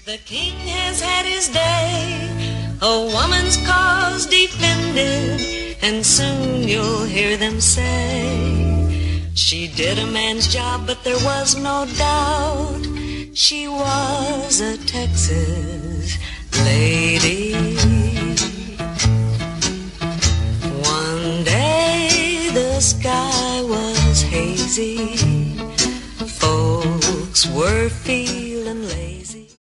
The king has had his day, a woman's cause defended, and soon you'll hear them say, she did a man's job, but there was no doubt she was a Texas lady. One day the sky was hazy, folks were feeling